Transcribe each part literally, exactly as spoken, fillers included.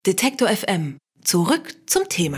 Detektor F M. Zurück zum Thema.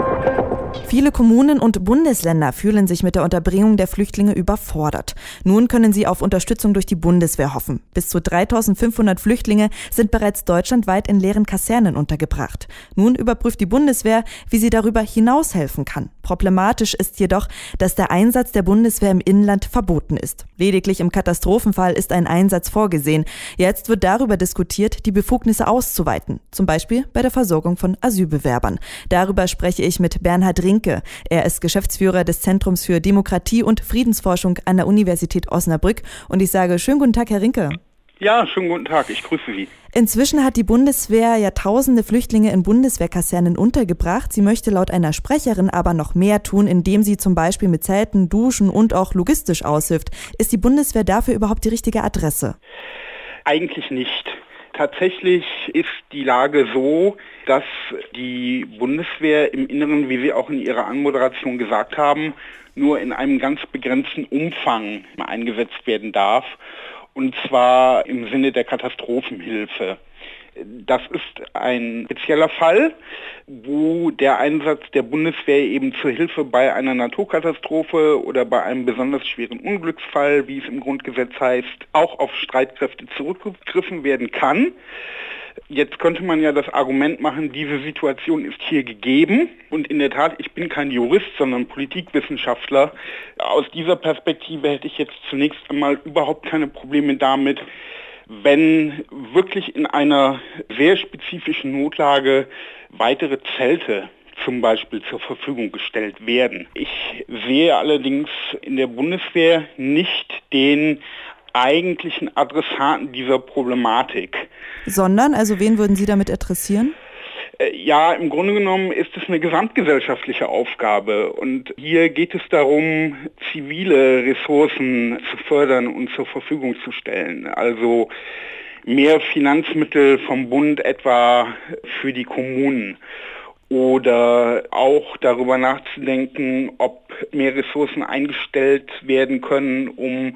Viele Kommunen und Bundesländer fühlen sich mit der Unterbringung der Flüchtlinge überfordert. Nun können sie auf Unterstützung durch die Bundeswehr hoffen. Bis zu dreitausendfünfhundert Flüchtlinge sind bereits deutschlandweit in leeren Kasernen untergebracht. Nun überprüft die Bundeswehr, wie sie darüber hinaus helfen kann. Problematisch ist jedoch, dass der Einsatz der Bundeswehr im Inland verboten ist. Lediglich im Katastrophenfall ist ein Einsatz vorgesehen. Jetzt wird darüber diskutiert, die Befugnisse auszuweiten. Zum Beispiel bei der Versorgung von Asylbewerbern. Darüber spreche ich mit Bernhard Rinke. Er ist Geschäftsführer des Zentrums für Demokratie und Friedensforschung an der Universität Osnabrück. Und ich sage, schönen guten Tag, Herr Rinke. Ja, schönen guten Tag, ich grüße Sie. Inzwischen hat die Bundeswehr ja tausende Flüchtlinge in Bundeswehrkasernen untergebracht. Sie möchte laut einer Sprecherin aber noch mehr tun, indem sie zum Beispiel mit Zelten, Duschen und auch logistisch aushilft. Ist die Bundeswehr dafür überhaupt die richtige Adresse? Eigentlich nicht. Tatsächlich ist die Lage so, dass die Bundeswehr im Inneren, wie Sie auch in Ihrer Anmoderation gesagt haben, nur in einem ganz begrenzten Umfang eingesetzt werden darf. Und zwar im Sinne der Katastrophenhilfe. Das ist ein spezieller Fall, wo der Einsatz der Bundeswehr eben zur Hilfe bei einer Naturkatastrophe oder bei einem besonders schweren Unglücksfall, wie es im Grundgesetz heißt, auch auf Streitkräfte zurückgegriffen werden kann. Jetzt könnte man ja das Argument machen, diese Situation ist hier gegeben. Und in der Tat, ich bin kein Jurist, sondern Politikwissenschaftler. Aus dieser Perspektive hätte ich jetzt zunächst einmal überhaupt keine Probleme damit, wenn wirklich in einer sehr spezifischen Notlage weitere Zelte zum Beispiel zur Verfügung gestellt werden. Ich sehe allerdings in der Bundeswehr nicht den eigentlichen Adressaten dieser Problematik. Sondern, also wen würden Sie damit adressieren? Ja, im Grunde genommen ist es eine gesamtgesellschaftliche Aufgabe und hier geht es darum, zivile Ressourcen zu fördern und zur Verfügung zu stellen. Also mehr Finanzmittel vom Bund etwa für die Kommunen oder auch darüber nachzudenken, ob mehr Ressourcen eingestellt werden können, um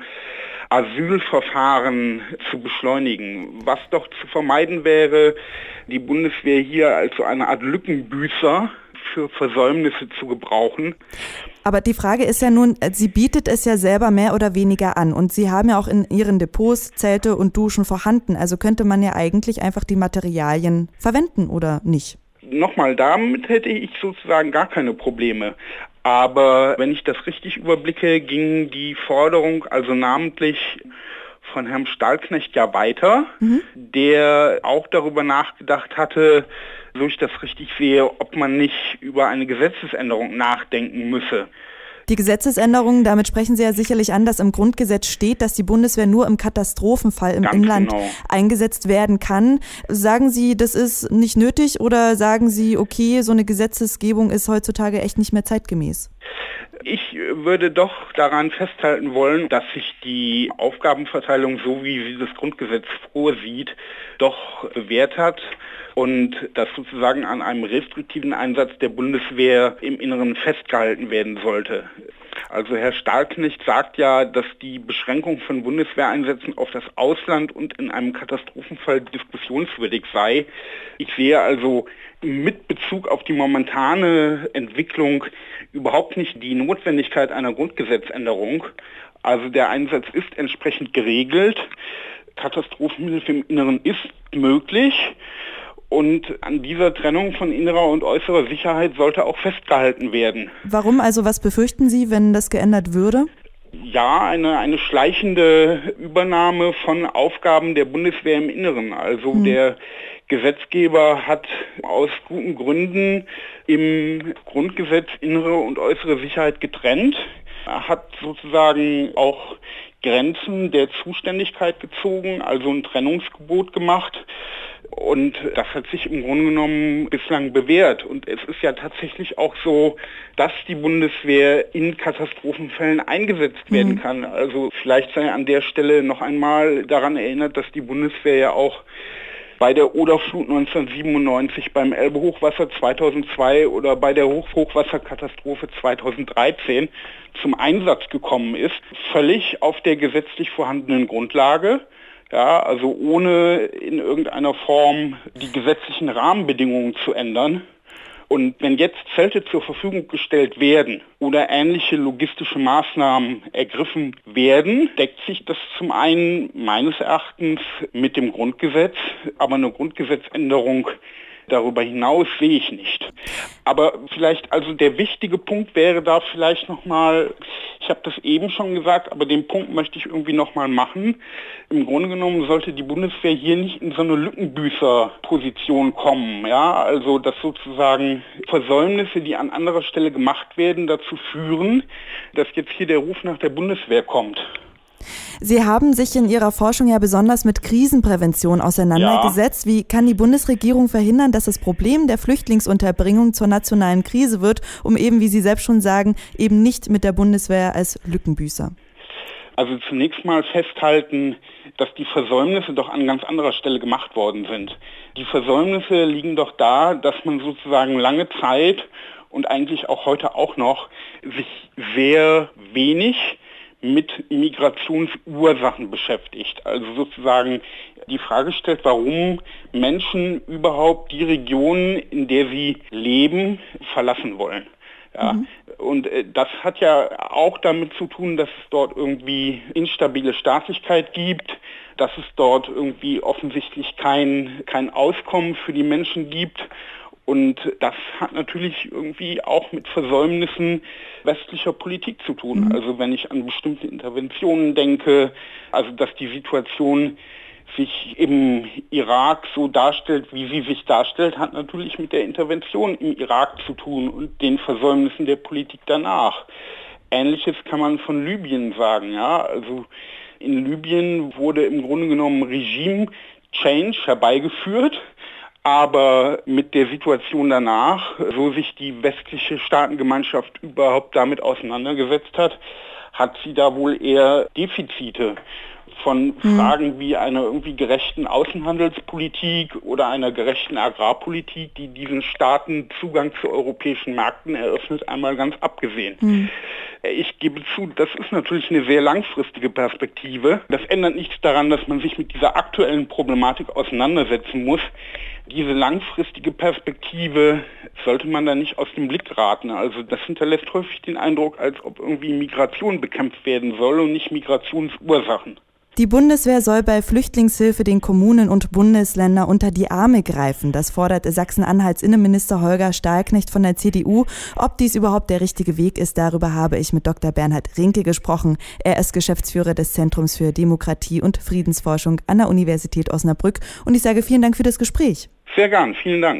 Asylverfahren zu beschleunigen. Was doch zu vermeiden wäre, die Bundeswehr hier als so eine Art Lückenbüßer für Versäumnisse zu gebrauchen. Aber die Frage ist ja nun, sie bietet es ja selber mehr oder weniger an und Sie haben ja auch in Ihren Depots Zelte und Duschen vorhanden. Also könnte man ja eigentlich einfach die Materialien verwenden, oder nicht? Nochmal, damit hätte ich sozusagen gar keine Probleme. Aber wenn ich das richtig überblicke, ging die Forderung also namentlich von Herrn Stahlknecht ja weiter, mhm. der auch darüber nachgedacht hatte, so ich das richtig sehe, ob man nicht über eine Gesetzesänderung nachdenken müsse. Die Gesetzesänderung, damit sprechen Sie ja sicherlich an, dass im Grundgesetz steht, dass die Bundeswehr nur im Katastrophenfall im Ganz Inland genau. eingesetzt werden kann. Sagen Sie, das ist nicht nötig oder sagen Sie, okay, so eine Gesetzesgebung ist heutzutage echt nicht mehr zeitgemäß? Ich würde doch daran festhalten wollen, dass sich die Aufgabenverteilung, so wie sie das Grundgesetz vorsieht, doch bewährt hat und dass sozusagen an einem restriktiven Einsatz der Bundeswehr im Inneren festgehalten werden sollte. Also Herr Stahlknecht sagt ja, dass die Beschränkung von Bundeswehreinsätzen auf das Ausland und in einem Katastrophenfall diskussionswürdig sei. Ich sehe also mit Bezug auf die momentane Entwicklung überhaupt nicht die Notwendigkeit einer Grundgesetzänderung. Also der Einsatz ist entsprechend geregelt. Katastrophenhilfe im Inneren ist möglich. Und an dieser Trennung von innerer und äußerer Sicherheit sollte auch festgehalten werden. Warum? Also was befürchten Sie, wenn das geändert würde? Ja, eine, eine schleichende Übernahme von Aufgaben der Bundeswehr im Inneren. Also hm. der Gesetzgeber hat aus guten Gründen im Grundgesetz innere und äußere Sicherheit getrennt. Er hat sozusagen auch Grenzen der Zuständigkeit gezogen, also ein Trennungsgebot gemacht. Und das hat sich im Grunde genommen bislang bewährt. Und es ist ja tatsächlich auch so, dass die Bundeswehr in Katastrophenfällen eingesetzt werden mhm. kann. Also vielleicht sei an der Stelle noch einmal daran erinnert, dass die Bundeswehr ja auch bei der Oderflut neunzehnhundertsiebenundneunzig, beim Elbe-Hochwasser zweitausendzwei oder bei der Hoch- Hochwasserkatastrophe zweitausenddreizehn zum Einsatz gekommen ist, völlig auf der gesetzlich vorhandenen Grundlage. Ja, also ohne in irgendeiner Form die gesetzlichen Rahmenbedingungen zu ändern. Und wenn jetzt Zelte zur Verfügung gestellt werden oder ähnliche logistische Maßnahmen ergriffen werden, deckt sich das zum einen meines Erachtens mit dem Grundgesetz, aber eine Grundgesetzänderung darüber hinaus sehe ich nicht. Aber vielleicht, also der wichtige Punkt wäre da vielleicht nochmal, ich habe das eben schon gesagt, aber den Punkt möchte ich irgendwie nochmal machen. Im Grunde genommen sollte die Bundeswehr hier nicht in so eine Lückenbüßer-Position kommen. Ja, also dass sozusagen Versäumnisse, die an anderer Stelle gemacht werden, dazu führen, dass jetzt hier der Ruf nach der Bundeswehr kommt. Sie haben sich in Ihrer Forschung ja besonders mit Krisenprävention auseinandergesetzt. Ja. Wie kann die Bundesregierung verhindern, dass das Problem der Flüchtlingsunterbringung zur nationalen Krise wird, um eben, wie Sie selbst schon sagen, eben nicht mit der Bundeswehr als Lückenbüßer? Also zunächst mal festhalten, dass die Versäumnisse doch an ganz anderer Stelle gemacht worden sind. Die Versäumnisse liegen doch da, dass man sozusagen lange Zeit und eigentlich auch heute auch noch sich sehr wenig mit Migrationsursachen beschäftigt. Also sozusagen die Frage stellt, warum Menschen überhaupt die Region, in der sie leben, verlassen wollen. Ja. Mhm. Und äh, das hat ja auch damit zu tun, dass es dort irgendwie instabile Staatlichkeit gibt, dass es dort irgendwie offensichtlich kein, kein Auskommen für die Menschen gibt. Und das hat natürlich irgendwie auch mit Versäumnissen westlicher Politik zu tun. Mhm. Also wenn ich an bestimmte Interventionen denke, also dass die Situation sich im Irak so darstellt, wie sie sich darstellt, hat natürlich mit der Intervention im Irak zu tun und den Versäumnissen der Politik danach. Ähnliches kann man von Libyen sagen. Ja? Also in Libyen wurde im Grunde genommen Regime-Change herbeigeführt. Aber mit der Situation danach, so sich die westliche Staatengemeinschaft überhaupt damit auseinandergesetzt hat, hat sie da wohl eher Defizite von mhm. Fragen wie einer irgendwie gerechten Außenhandelspolitik oder einer gerechten Agrarpolitik, die diesen Staaten Zugang zu europäischen Märkten eröffnet, einmal ganz abgesehen. Mhm. Ich gebe zu, das ist natürlich eine sehr langfristige Perspektive. Das ändert nichts daran, dass man sich mit dieser aktuellen Problematik auseinandersetzen muss. Diese langfristige Perspektive sollte man da nicht aus dem Blick geraten. Also das hinterlässt häufig den Eindruck, als ob irgendwie Migration bekämpft werden soll und nicht Migrationsursachen. Die Bundeswehr soll bei Flüchtlingshilfe den Kommunen und Bundesländern unter die Arme greifen. Das fordert Sachsen-Anhalts Innenminister Holger Stahlknecht von der C D U. Ob dies überhaupt der richtige Weg ist, darüber habe ich mit Doktor Bernhard Rinke gesprochen. Er ist Geschäftsführer des Zentrums für Demokratie und Friedensforschung an der Universität Osnabrück. Und ich sage vielen Dank für das Gespräch. Sehr gern, vielen Dank.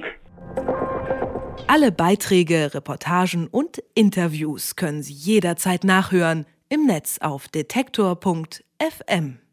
Alle Beiträge, Reportagen und Interviews können Sie jederzeit nachhören im Netz auf detektor punkt f m.